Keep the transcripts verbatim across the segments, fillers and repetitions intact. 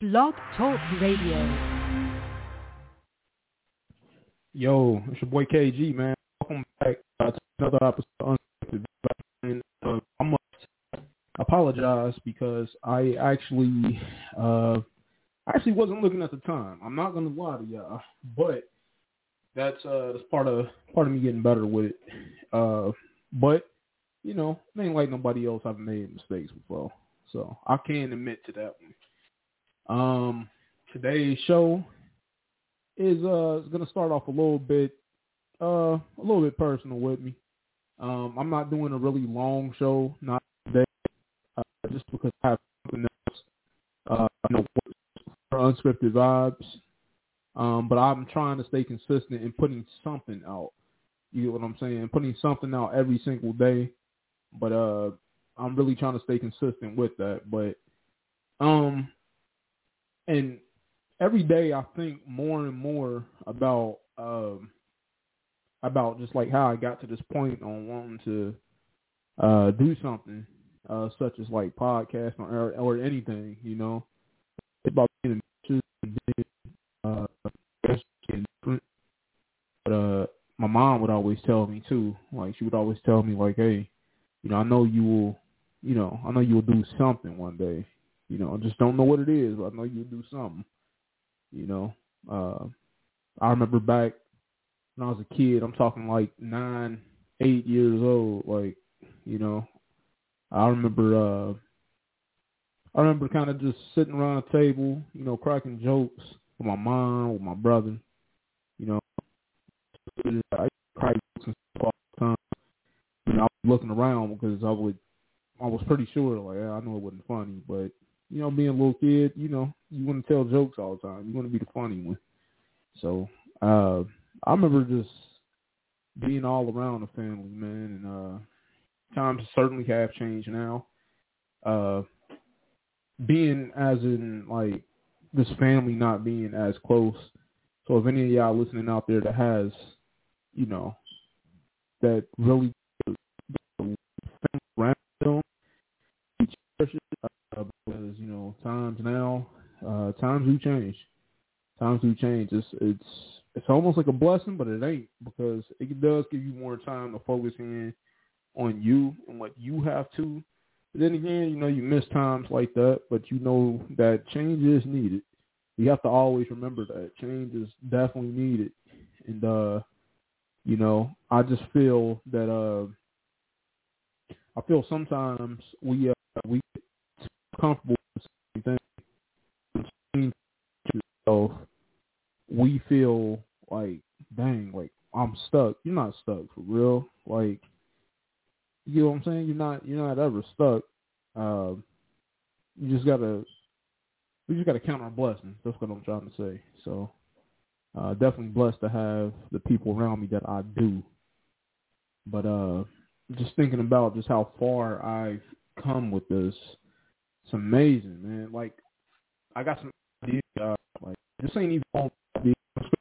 Blog Talk Radio. Yo, it's your boy K G, man. Welcome back uh, to another episode of Unscripted. And, uh, I must apologize because I actually, uh, actually wasn't looking at the time. I'm not gonna lie to y'all, but that's uh, that's part of part of me getting better with it. Uh, but you know, it ain't like nobody else I've made mistakes before, so I can admit to that one. Um, today's show is uh is gonna start off a little bit uh a little bit personal with me. Um, I'm not doing a really long show, not today, uh, just because I have something else. Uh, you know, for unscripted vibes. Um, but I'm trying to stay consistent in putting something out. You get what I'm saying? Putting something out every single day. But uh, I'm really trying to stay consistent with that. But um, and every day I think more and more about um, about just like how I got to this point on wanting to uh, do something uh, such as like podcasting or, or anything, you know. It's about being uh, different. But uh, my mom would always tell me too, like she would always tell me like, hey, you know, I know you will, you know, I know you will do something one day. You know, I just don't know what it is, but I know you'll do something. You know, uh, I remember back when I was a kid, I'm talking like nine, eight years old, like, you know, I remember, uh, I remember kind of just sitting around a table, you know, cracking jokes with my mom, with my brother, you know, I crack jokes and stuff all the time. You know, I was looking around because I would, I was pretty sure, like, yeah, I know it wasn't funny, but, you know, being a little kid, you know, you want to tell jokes all the time. You want to be the funny one. So, uh, I remember just being all around the family, man, and uh, times certainly have changed now. Uh, being as in, like, this family not being as close. So if any of y'all listening out there that has, you know, that really around them, uh, because, you know, times now, uh, times do change. Times do change. It's, it's, it's almost like a blessing, but it ain't, because it does give you more time to focus in on you and what you have to. But then again, you know, you miss times like that, but you know that change is needed. You have to always remember that change is definitely needed. And, uh, you know, I just feel that, uh, I feel sometimes we, uh, we get comfortable with the same thing. So we feel like, dang, like I'm stuck. You're not stuck for real. Like, you know what I'm saying? You're not, you're not ever stuck. Uh, you just gotta, we just gotta count our blessings. That's what I'm trying to say. So, uh, definitely blessed to have the people around me that I do. But uh, just thinking about just how far I've come with this, it's amazing, man. Like, I got some ideas. Uh, like, this ain't even on the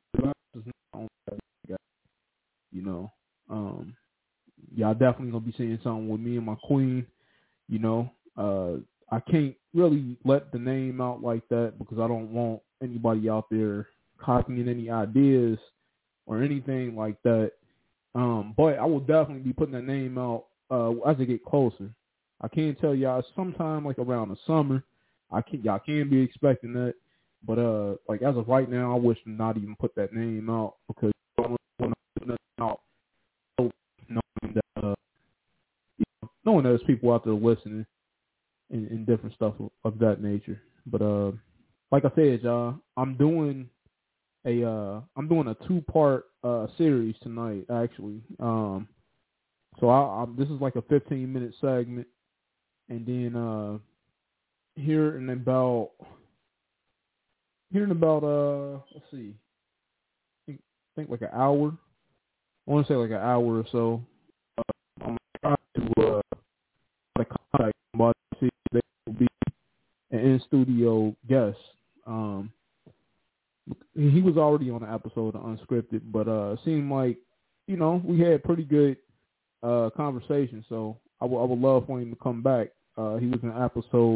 you know. Um, y'all definitely gonna be seeing something with me and my queen. You know, uh, I can't really let the name out like that because I don't want anybody out there copying any ideas or anything like that. Um, but I will definitely be putting that name out uh, as I get closer. I can tell y'all sometime like around the summer. I can y'all can be expecting that, but uh, like as of right now, I wish to not even put that name out because I don't want to put nothing out, knowing that uh, you know, knowing that there's people out there listening and, and different stuff of, of that nature. But uh, like I said, y'all, I'm doing a uh, I'm doing a two part uh series tonight actually. Um, so I, I this is like a fifteen minute segment, and then uh, here in about here in about uh let's see, I think, I think like an hour. I want to say like an hour or so. Uh, I'm trying to uh try to contact somebody to see if they will be an in studio guest. Um, he was already on the episode of Unscripted, but uh, it seemed like, you know, we had pretty good uh, conversation. So I, w- I would love for him to come back. Uh, he was in episode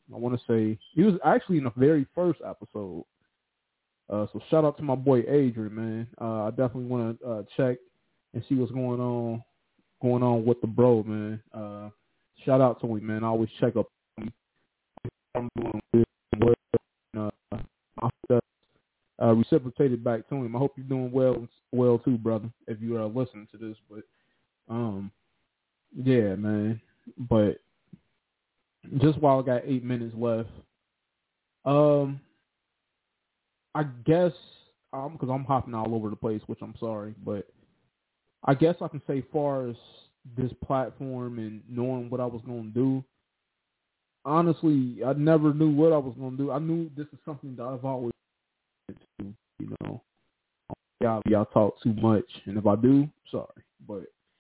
I want to say he was actually in the very first episode. Uh, so shout out to my boy Adrian, man. Uh, I definitely want to uh, check and see what's going on going on with the bro, man. Uh, shout out to him, man. I always check up on him. I'm doing well. Uh, I hope that's uh, reciprocated back to him. I hope you're doing well, well too, brother. If you are listening to this, but um, yeah, man. But just while I got eight minutes left, um, I guess um, because I'm hopping all over the place, which I'm sorry, but I guess I can say, far as this platform and knowing what I was going to do, honestly, I never knew what I was going to do. I knew this is something that I've always wanted to, you know. Y'all, y'all talk too much, and if I do, sorry. But,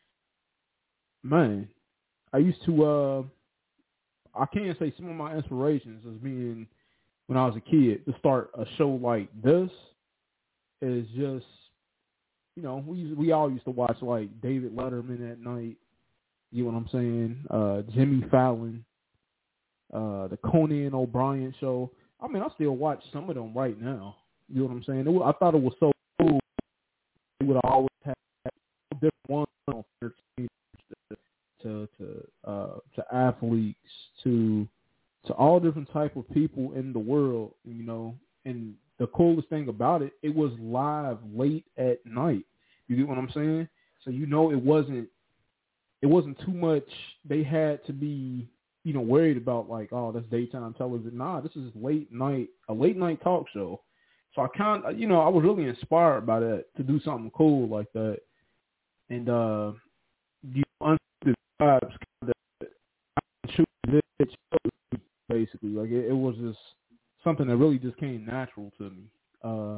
man, I used to, uh, I can't say some of my inspirations as being, when I was a kid, to start a show like this is just, you know, we we all used to watch, like, David Letterman at night, you know what I'm saying, uh, Jimmy Fallon, uh, the Conan O'Brien show. I mean, I still watch some of them right now, you know what I'm saying. It was, I thought it was so cool. They would always have different ones on their team, to to uh, to athletes, to to all different type of people in the world, you know. And the coolest thing about it, it was live late at night. You get what I'm saying? So you know it wasn't it wasn't too much they had to be, you know, worried about, like, oh, that's daytime television. Nah, this is late night, a late night talk show. So I kind of, you know, I was really inspired by that, to do something cool like that. And uh, you know, Unscripted Vibes kind of shoot it basically. Like it, it was just something that really just came natural to me. Uh,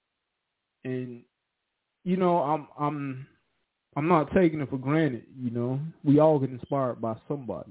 and you know, I'm I'm I'm not taking it for granted. You know, we all get inspired by somebody.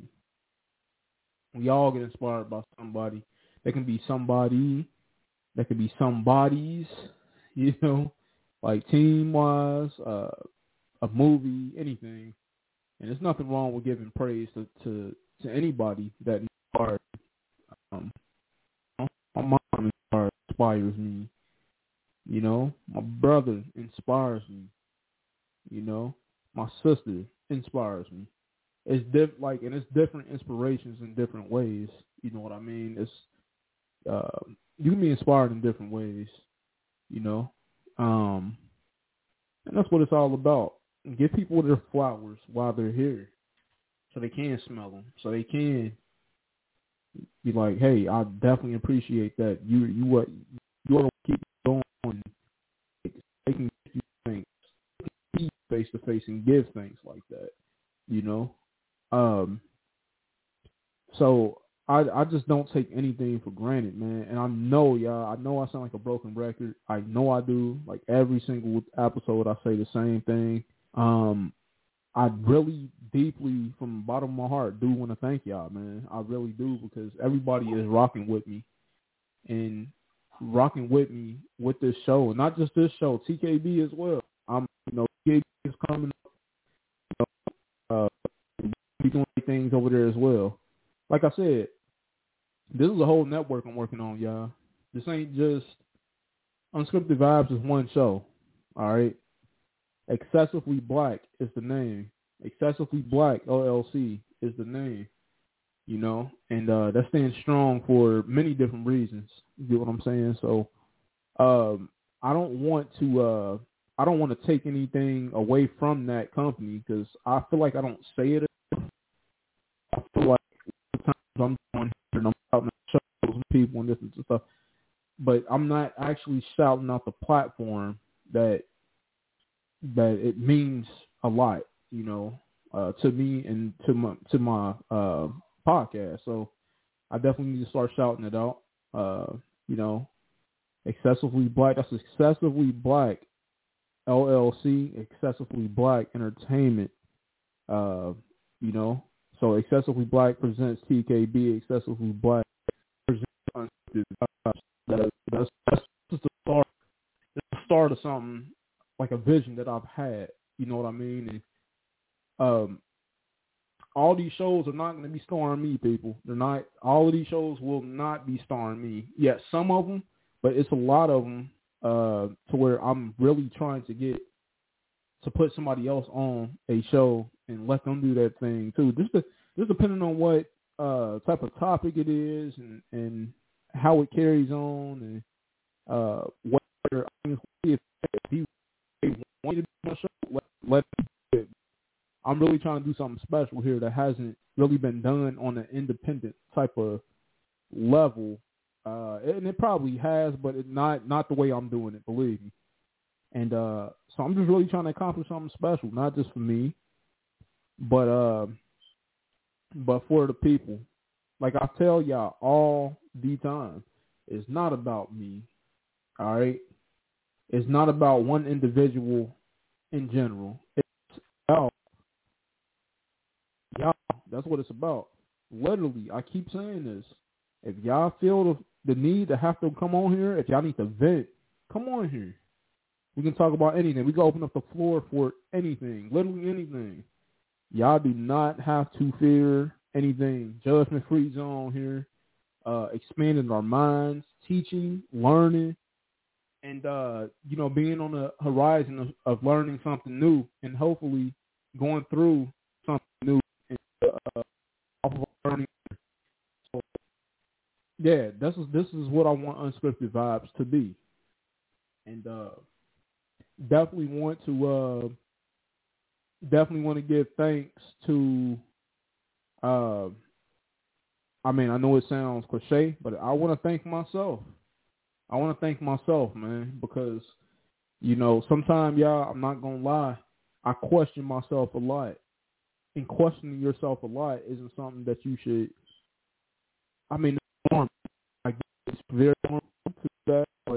We all get inspired by somebody. There can be somebody. There can be somebodies. You know, like team wise, uh, a movie, anything. And there's nothing wrong with giving praise to to, to anybody that inspires. Um, my mom inspires me. You know, my brother inspires me. You know, my sister inspires me. It's diff- like, and it's different inspirations in different ways. You know what I mean? It's uh, you can be inspired in different ways. You know, um, and that's what it's all about. Give people their flowers while they're here, so they can smell them, so they can be like, "Hey, I definitely appreciate that. You, you what, you want to keep going. They can give you things, be face to face, and give things like that." You know, um, so I, I just don't take anything for granted, man. And I know, y'all, I know I sound like a broken record. I know I do. Like every single episode, I say the same thing. Um, I really deeply, from the bottom of my heart, do want to thank y'all, man. I really do, because everybody is rocking with me and rocking with me with this show, and not just this show, T K B as well. I'm, you know, T K B is coming up. You know, uh, we doing things over there as well. Like I said, this is a whole network I'm working on, y'all. This ain't just Unscripted Vibes is one show, all right? Excessively Black is the name. Excessively Black L L C is the name, you know, and uh, that stands strong for many different reasons. You get what I'm saying? So um, I don't want to uh, I don't want to take anything away from that company, because I feel like I don't say it. I feel like sometimes I'm on here and I'm shouting out shows and people and this and stuff, but I'm not actually shouting out the platform that that it means a lot, you know, uh, to me and to my to my uh, podcast. So I definitely need to start shouting it out. Uh, you know, Excessively Black. That's Excessively Black L L C. Excessively Black Entertainment. Uh, you know, so Excessively Black presents T K B. Excessively Black presents Unscripted Vibes. That, that's that's just the start. It's the start of something, like a vision that I've had. You know what I mean? And um, all these shows are not going to be starring me, people. They're not. All of these shows will not be starring me. Yes, some of them, but it's a lot of them uh, to where I'm really trying to get to put somebody else on a show and let them do that thing too. Just to, just depending on what uh, type of topic it is and, and how it carries on and uh, whether if he wanted to be on the show, let, let him do it. I'm really trying to do something special here that hasn't really been done on an independent type of level, uh, and it probably has, but it not not the way I'm doing it. Believe me. And uh, so I'm just really trying to accomplish something special, not just for me, but uh, but for the people. Like I tell y'all all the time, it's not about me. All right, it's not about one individual in general. It's about y'all. That's what it's about. Literally, I keep saying this. If y'all feel the, the need to have to come on here, if y'all need to vent, come on here. We can talk about anything. We can open up the floor for anything, literally anything. Y'all do not have to fear anything. Judgment-free zone here. Uh, expanding our minds, teaching, learning, and, uh, you know, being on the horizon of, of learning something new and hopefully going through something new and, uh, off of learning. So, yeah, this is, this is what I want Unscripted Vibes to be. And, uh, Definitely want to uh, definitely want to give thanks to. Uh, I mean, I know it sounds cliche, but I want to thank myself. I want to thank myself, man, because you know sometimes, y'all, I'm not gonna lie, I question myself a lot, and questioning yourself a lot isn't something that you should. I mean, it's normal. I guess it's very normal to do that, but.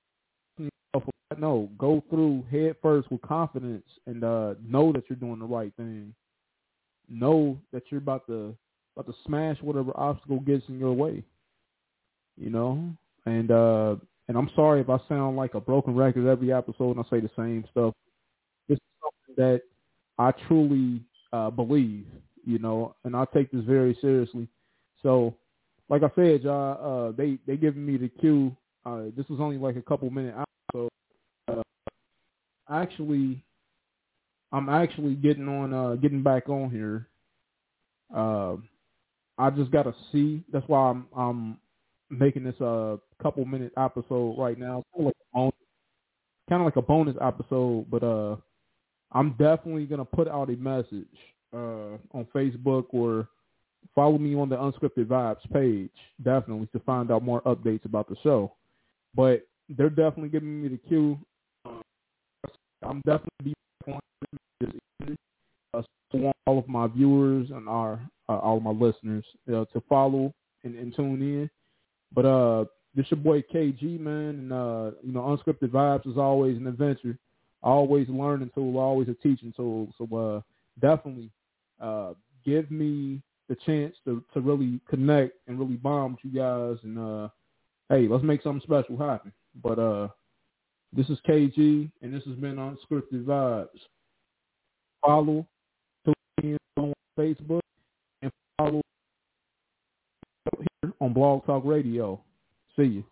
No, go through head first with confidence and uh, know that you're doing the right thing. Know that you're about to about to smash whatever obstacle gets in your way. You know, and uh, and I'm sorry if I sound like a broken record every episode and I say the same stuff. This is something that I truly uh, believe. You know, and I take this very seriously. So, like I said, y'all, uh, they they giving me the cue. Uh, this was only like a couple minutes out, so. Uh, actually, I'm actually getting on, uh, getting back on here. Uh, I just got to see. That's why I'm, I'm making this a couple minute episode right now. Kind of like a bonus, kind of like a bonus episode, but uh, I'm definitely gonna put out a message uh, on Facebook or follow me on the Unscripted Vibes page, definitely, to find out more updates about the show. But they're definitely giving me the cue. I'm definitely on this evening. Uh, so I want all of my viewers and our uh, all of my listeners uh, to follow and, and tune in. But uh, this your boy K G, man, and uh, you know, Unscripted Vibes is always an adventure, always a learning tool, always a teaching tool. So uh, definitely uh, give me the chance to, to really connect and really bond with you guys, and uh, hey, let's make something special happen. But uh. This is K G, and this has been Unscripted Vibes. Follow, tune in on Facebook, and follow here on Blog Talk Radio. See you.